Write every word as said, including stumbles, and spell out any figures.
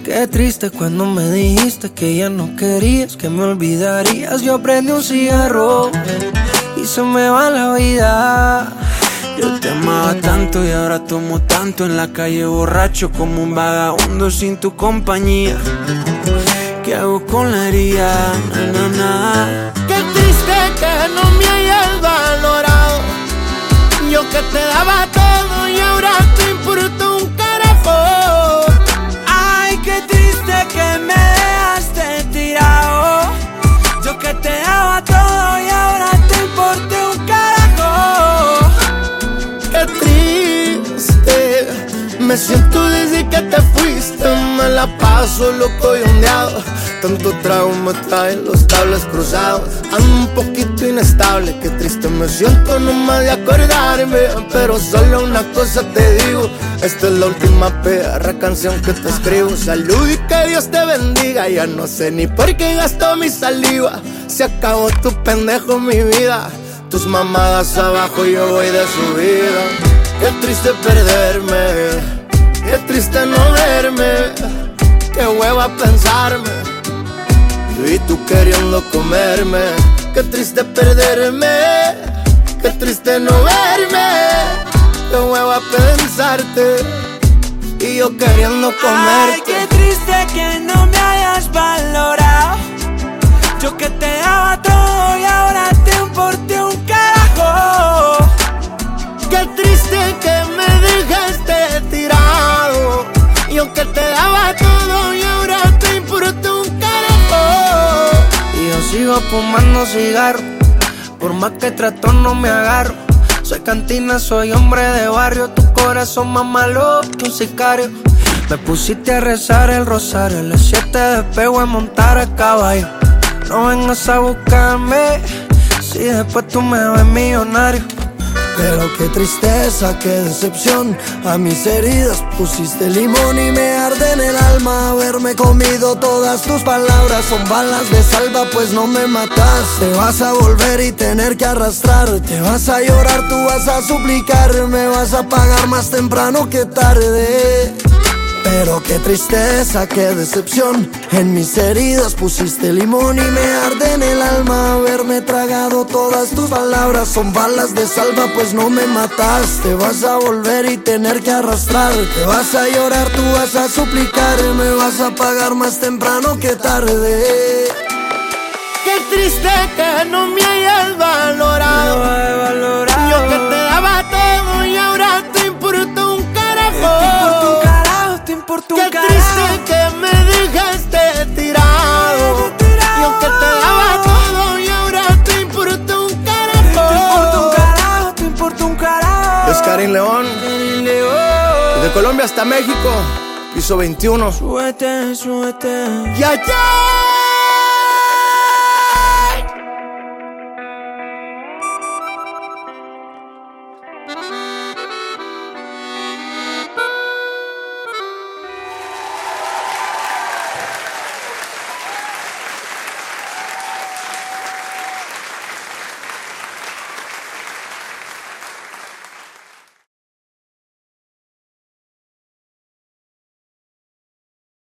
Qué triste cuando me dijiste que ya no querías, que me olvidarías. Yo prendí un cigarro y se me va la vida. Yo te amaba tanto y ahora tomo tanto en la calle borracho como un vagabundo sin tu compañía. ¿Qué hago con la herida? Na, na, na. Qué triste que no me hayas valorado. Yo que te daba todo y ahora te importa un carajo. Ay, qué triste que me dejaste tirado. Yo que te daba todo y ahora te importa un carajo. Qué triste me siento desde que te fuiste. Me la paso loco y ondeado. Tanto trago me traen los cables cruzados. Ando un poquito inestable. Qué triste me siento nomás de acordarme. Pero solo una cosa te digo: esta es la última perra canción que te escribo. Salud y que Dios te bendiga. Ya no sé ni por qué gastó mi saliva. Se acabó tu pendejo mi vida. Tus mamadas abajo, yo voy de subida. Qué triste perderme, qué triste no verme, qué hueva pensarme, yo y tú queriendo comerme. Qué triste perderme, qué triste no verme, qué hueva pensarte y yo queriendo comerte. Ay, qué triste que no me hayas valorado. Yo que te daba todo y ahora te importé un carajo. Qué triste que me dejaste tirado. Yo que te daba todo y ahora te importa un carajo. Y yo sigo fumando cigarro, por más que trato no me agarro. Soy cantina, soy hombre de barrio. Tu corazón más malo que un sicario. Me pusiste a rezar el rosario. A las siete despego a montar a caballo. No vengas a buscarme si después tú me ves millonario. Pero qué tristeza, qué decepción. A mis heridas pusiste limón y me arde en el alma haberme comido todas tus palabras. Son balas de salva, pues no me matas. Te vas a volver y tener que arrastrar. Te vas a llorar, tú vas a suplicar. Me vas a pagar más temprano que tarde. Pero qué tristeza, qué decepción. En mis heridas pusiste limón y me arde en el alma haberme tragado todas tus palabras. Son balas de salva, pues no me matas. Te vas a volver y tener que arrastrar. Te vas a llorar, tú vas a suplicar. Me vas a pagar más temprano que tarde. Qué triste que no me hayas valorado. No he valorado. Yo que te daba todo y ahora te importa un carajo. Te importa un carajo, te importa un Qué carajo. triste que me dejaste tirado. Yo que te daba todo y ahora te importa un carajo. Te importa un carajo, te importa un carajo. Es Karim León. De Colombia hasta México, piso veintiuno. Súbete, súbete. Ya, ya.